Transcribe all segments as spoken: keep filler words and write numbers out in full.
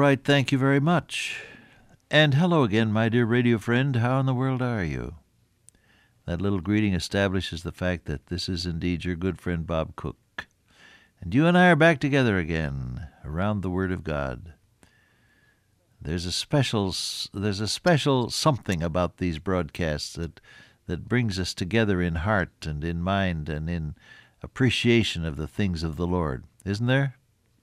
right, thank you very much. And hello again, my dear radio friend. How in the world are you? That little greeting establishes the fact that this is indeed your good friend Bob Cook. And you and I are back together again around the Word of God. There's a special there's a special something about these broadcasts that that brings us together in heart and in mind and in appreciation of the things of the Lord, isn't there?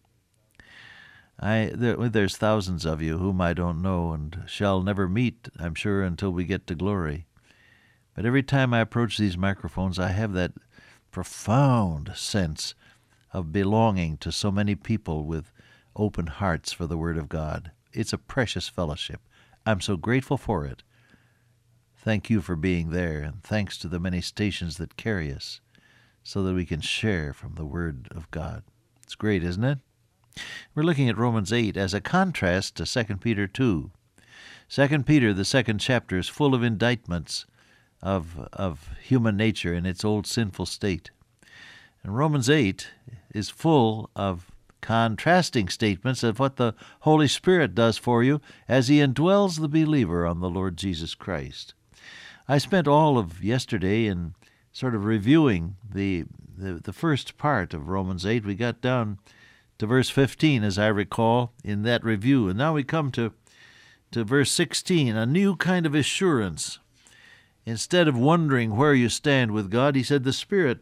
I there, there's thousands of you whom I don't know and shall never meet, I'm sure, until we get to glory. But every time I approach these microphones, I have that profound sense of belonging to so many people with open hearts for the Word of God. It's a precious fellowship. I'm so grateful for it. Thank you for being there, and thanks to the many stations that carry us so that we can share from the Word of God. It's great, isn't it? We're looking at Romans eight as a contrast to Second Peter two. Second Peter, the second chapter, is full of indictments of, of human nature in its old sinful state. And Romans eight is full of contrasting statements of what the Holy Spirit does for you as He indwells the believer on the Lord Jesus Christ. I spent all of yesterday in sort of reviewing the, the, the first part of Romans eight. We got down to verse fifteen, as I recall, in that review. And now we come to, to verse sixteen, a new kind of assurance. Instead of wondering where you stand with God, he said, the Spirit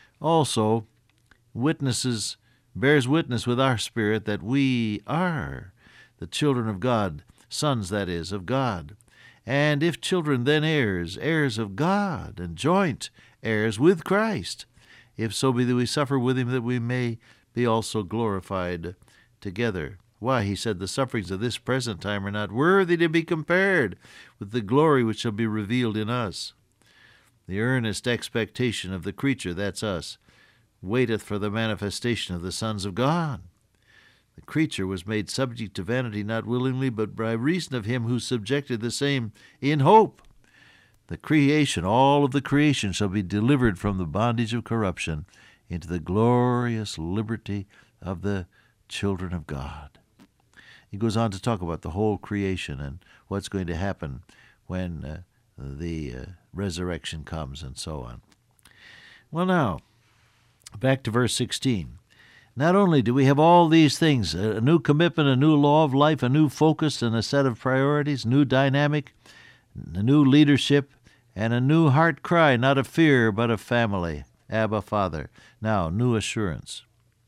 also witnesses, bears witness with our spirit that we are the children of God, sons, that is, of God. And if children, then heirs, heirs of God, and joint heirs with Christ, if so be that we suffer with him, that we may be also glorified together. Why, he said, the sufferings of this present time are not worthy to be compared with the glory which shall be revealed in us. The earnest expectation of the creature, that's us, waiteth for the manifestation of the sons of God. The creature was made subject to vanity, not willingly, but by reason of him who subjected the same in hope. The creation, all of the creation, shall be delivered from the bondage of corruption into the glorious liberty of the children of God. He goes on to talk about the whole creation and what's going to happen when uh, the uh, resurrection comes and so on. Well, now, back to verse sixteen. Not only do we have all these things, a new commitment, a new law of life, a new focus and a set of priorities, new dynamic, a new leadership, and a new heart cry, not of fear, but of family. Abba, Father. Now, new assurance.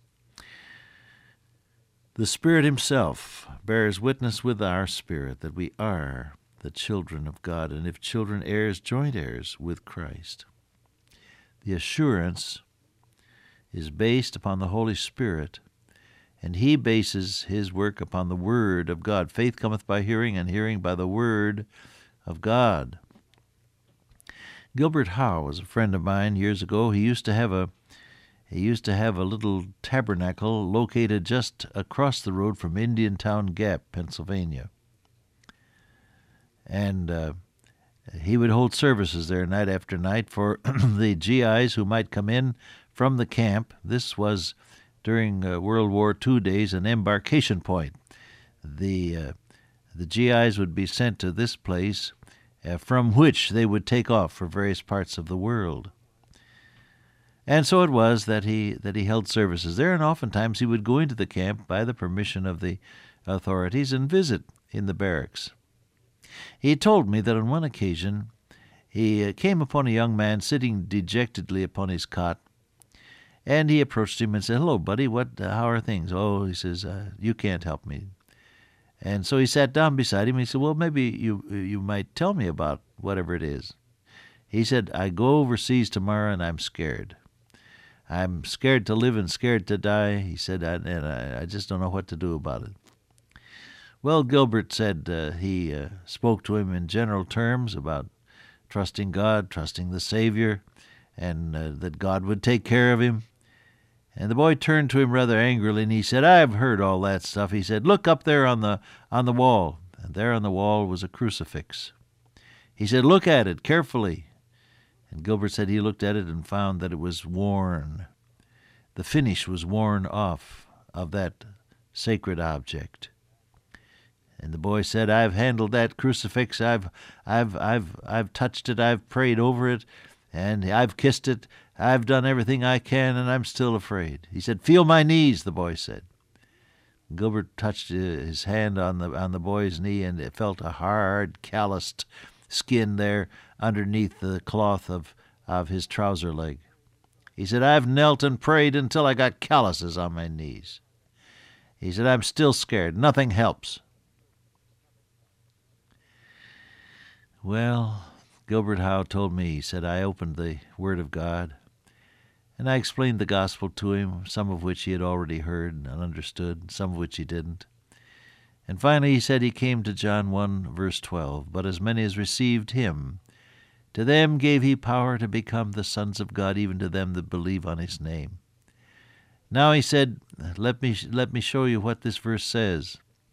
The Spirit himself bears witness with our spirit that we are the children of God, and if children, heirs, joint heirs with Christ. The assurance is based upon the Holy Spirit, and he bases his work upon the Word of God. Faith cometh by hearing, and hearing by the Word of God. Gilbert Howe was a friend of mine years ago. He used to have a he used to have a little tabernacle located just across the road from Indiantown Gap, Pennsylvania. And uh, he would hold services there night after night for the G Is who might come in from the camp. This was during uh, World War Two days an embarkation point. The uh, the G Is would be sent to this place uh, from which they would take off for various parts of the world. And so it was that he that he held services there, and oftentimes he would go into the camp by the permission of the authorities and visit in the barracks. He told me that on one occasion he uh, came upon a young man sitting dejectedly upon his cot, and he approached him and said, "Hello, buddy, what? Uh, how are things?" "Oh," he says, uh, "you can't help me." And so he sat down beside him. And he said, "Well, maybe you you might tell me about whatever it is." He said, "I go overseas tomorrow, and I'm scared. I'm scared to live and scared to die." He said, I, and I, I just don't know what to do about it. Well, Gilbert said uh, he uh, spoke to him in general terms about trusting God, trusting the Savior, and uh, that God would take care of him. And the boy turned to him rather angrily, and he said, "I've heard all that stuff." He said, "Look up there on the on the wall." And there on the wall was a crucifix. He said, "Look at it carefully." And Gilbert said he looked at it and found that it was worn. The finish was worn off of that sacred object. And the boy said, I've handled that crucifix. I've, I've, I've, I've touched it. I've prayed over it, and I've kissed it. I've done everything I can, and I'm still afraid. He said, feel my knees, the boy said. Gilbert touched his hand on the on the boy's knee, and it felt a hard, calloused skin there underneath the cloth of, of his trouser leg. He said, I've knelt and prayed until I got calluses on my knees. He said, I'm still scared. Nothing helps. Well, Gilbert Howe told me, he said, I opened the Word of God, and I explained the gospel to him, some of which he had already heard and understood, some of which he didn't. And finally he said he came to John one, verse twelve, but as many as received him, to them gave he power to become the sons of God, even to them that believe on his name. Now he said, let me, let me show you what this verse says.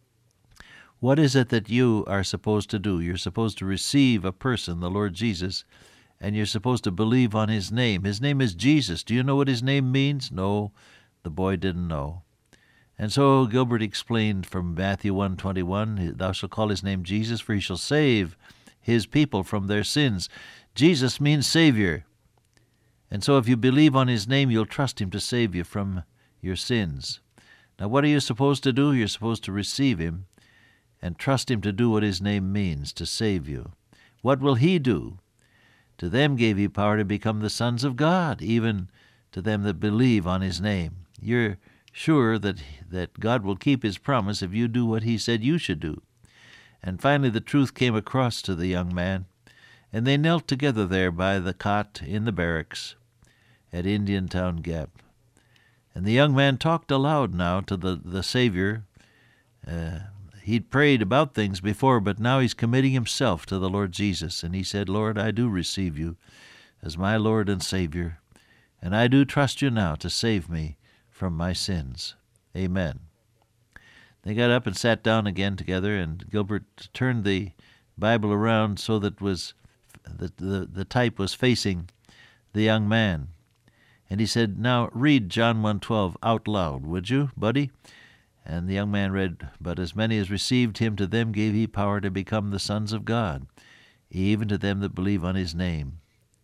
What is it that you are supposed to do? You're supposed to receive a person, the Lord Jesus, and you're supposed to believe on his name. His name is Jesus. Do you know what his name means? No, the boy didn't know. And so Gilbert explained from Matthew one twenty-one, thou shalt call his name Jesus, for he shall save his people from their sins. Jesus means Savior. And so if you believe on his name, you'll trust him to save you from your sins. Now what are you supposed to do? You're supposed to receive him and trust him to do what his name means, to save you. What will he do? To them gave he power to become the sons of God, even to them that believe on his name. You're sure that, that God will keep his promise if you do what he said you should do. And finally the truth came across to the young man, and they knelt together there by the cot in the barracks at Indiantown Gap. And the young man talked aloud now to the, the Savior. Uh, he'd prayed about things before, but now he's committing himself to the Lord Jesus. And he said, Lord, I do receive you as my Lord and Savior, and I do trust you now to save me from my sins. Amen. They got up and sat down again together, and Gilbert turned the Bible around so that was the, the, the type was facing the young man. And he said, now read John one twelve out loud, would you, buddy? And the young man read, but as many as received him, to them gave he power to become the sons of God, even to them that believe on his name.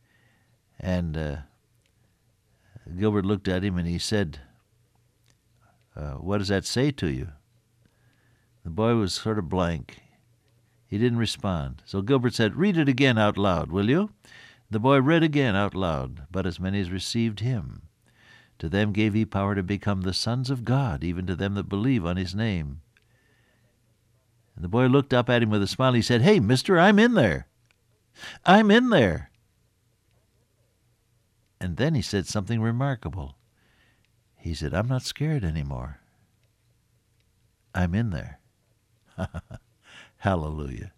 And uh, Gilbert looked at him and he said, uh, what does that say to you? The boy was sort of blank. He didn't respond. So Gilbert said, read it again out loud, will you? The boy read again out loud, but as many as received him, to them gave he power to become the sons of God, even to them that believe on his name. And the boy looked up at him with a smile. He said, hey, mister, I'm in there. I'm in there. And then he said something remarkable. He said, I'm not scared anymore. I'm in there. Hallelujah.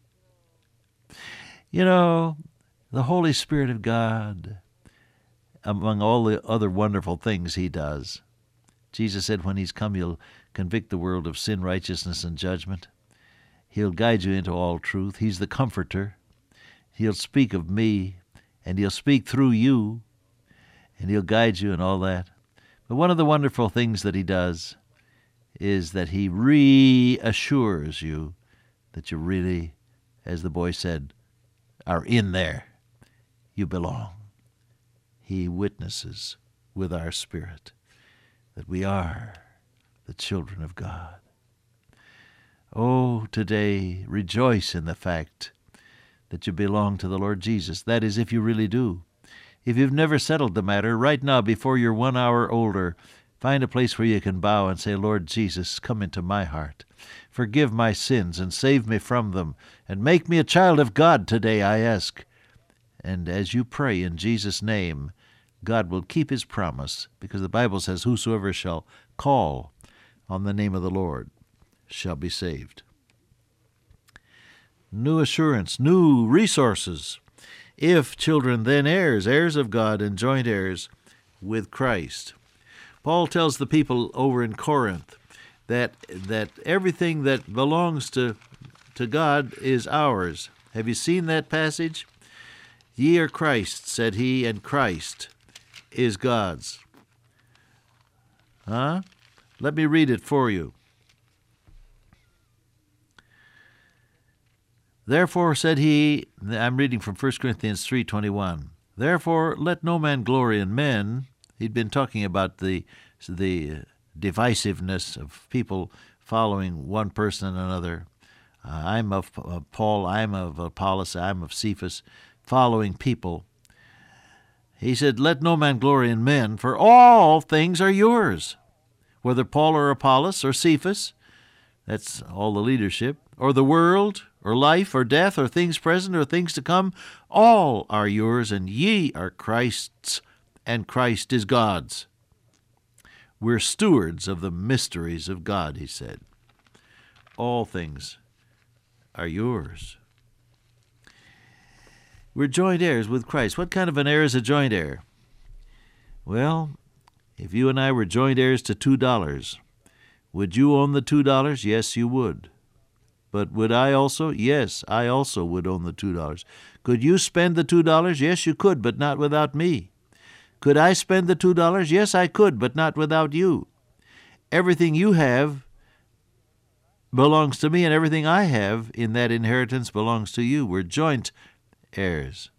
You know, the Holy Spirit of God, among all the other wonderful things he does, Jesus said when he's come, he'll convict the world of sin, righteousness, and judgment. He'll guide you into all truth. He's the comforter. He'll speak of me, and he'll speak through you, and he'll guide you in all that. But one of the wonderful things that he does is that he reassures you that you really, as the boy said, are in there. You belong. He witnesses with our spirit that we are the children of God. Oh, today, rejoice in the fact that you belong to the Lord Jesus. That is, if you really do. If you've never settled the matter, right now, before you're one hour older, find a place where you can bow and say, Lord Jesus, come into my heart. Forgive my sins and save me from them, and make me a child of God today, I ask. And as you pray in Jesus' name, God will keep his promise, because the Bible says, whosoever shall call on the name of the Lord shall be saved. New assurance, new resources. If children, then heirs, heirs of God and joint heirs with Christ. Paul tells the people over in Corinth that that everything that belongs to, to God is ours. Have you seen that passage? Ye are Christ, said he, and Christ is God's. Huh? Let me read it for you. Therefore said he, I'm reading from First Corinthians three twenty-one, therefore let no man glory in men. He'd been talking about the the divisiveness of people following one person and another. Uh, I'm of uh, Paul, I'm of Apollos, I'm of Cephas, following people. He said, let no man glory in men, for all things are yours. Whether Paul or Apollos or Cephas, that's all the leadership, or the world, or life, or death, or things present, or things to come, all are yours, and ye are Christ's, and Christ is God's. We're stewards of the mysteries of God, he said. All things are yours. We're joint heirs with Christ. What kind of an heir is a joint heir? Well, if you and I were joint heirs to two dollars, would you own the two dollars? Yes, you would. But would I also? Yes, I also would own the two dollars. Could you spend the two dollars? Yes, you could, but not without me. Could I spend the two dollars? Yes, I could, but not without you. Everything you have belongs to me, and everything I have in that inheritance belongs to you. We're joint heirs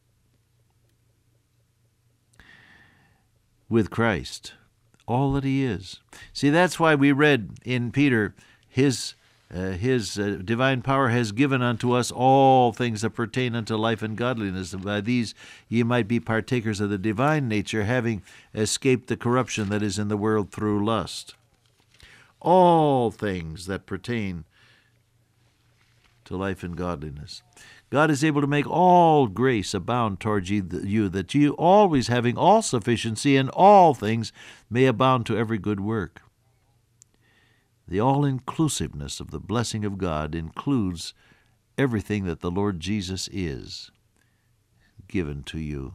with Christ, all that he is. See, that's why we read in Peter, his uh, his uh, divine power has given unto us all things that pertain unto life and godliness, and by these ye might be partakers of the divine nature, having escaped the corruption that is in the world through lust. All things that pertain to life and godliness. God is able to make all grace abound towards you, that you, always having all sufficiency in all things, may abound to every good work. The all-inclusiveness of the blessing of God includes everything that the Lord Jesus is given to you.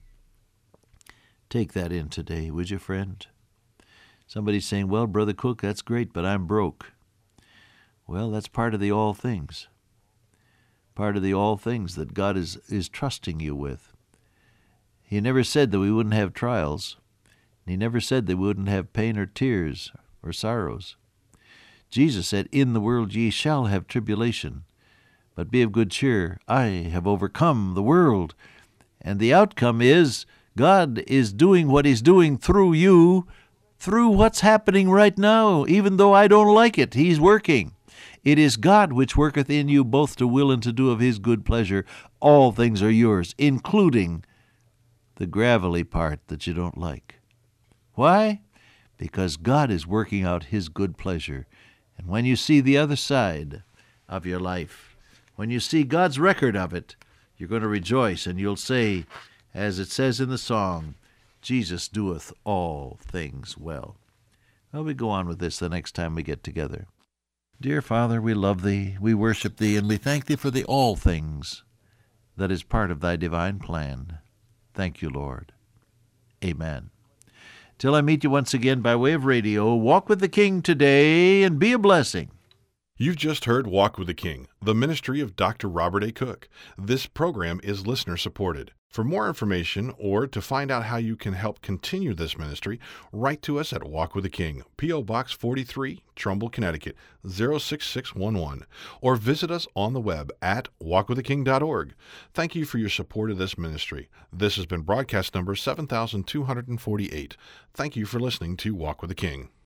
Take that in today, would you, friend? Somebody's saying, well, Brother Cook, that's great, but I'm broke. Well, that's part of the all things. Part of the all things that God is, is trusting you with. He never said that we wouldn't have trials. He never said that we wouldn't have pain or tears or sorrows. Jesus said, in the world ye shall have tribulation, but be of good cheer. I have overcome the world. And the outcome is God is doing what he's doing through you, through what's happening right now. Even though I don't like it, he's working. It is God which worketh in you both to will and to do of his good pleasure. All things are yours, including the gravelly part that you don't like. Why? Because God is working out his good pleasure. And when you see the other side of your life, when you see God's record of it, you're going to rejoice, and you'll say, as it says in the song, Jesus doeth all things well. Well, we go on with this the next time we get together. Dear Father, we love thee, we worship thee, and we thank thee for the all things that is part of thy divine plan. Thank you, Lord. Amen. Till I meet you once again by way of radio, walk with the King today and be a blessing. You've just heard Walk with the King, the ministry of Doctor Robert A. Cook. This program is listener-supported. For more information or to find out how you can help continue this ministry, write to us at Walk with the King, P O. Box forty-three, Trumbull, Connecticut, zero six six one one, or visit us on the web at walk with the king dot org. Thank you for your support of this ministry. This has been broadcast number seven thousand two hundred forty-eight. Thank you for listening to Walk with the King.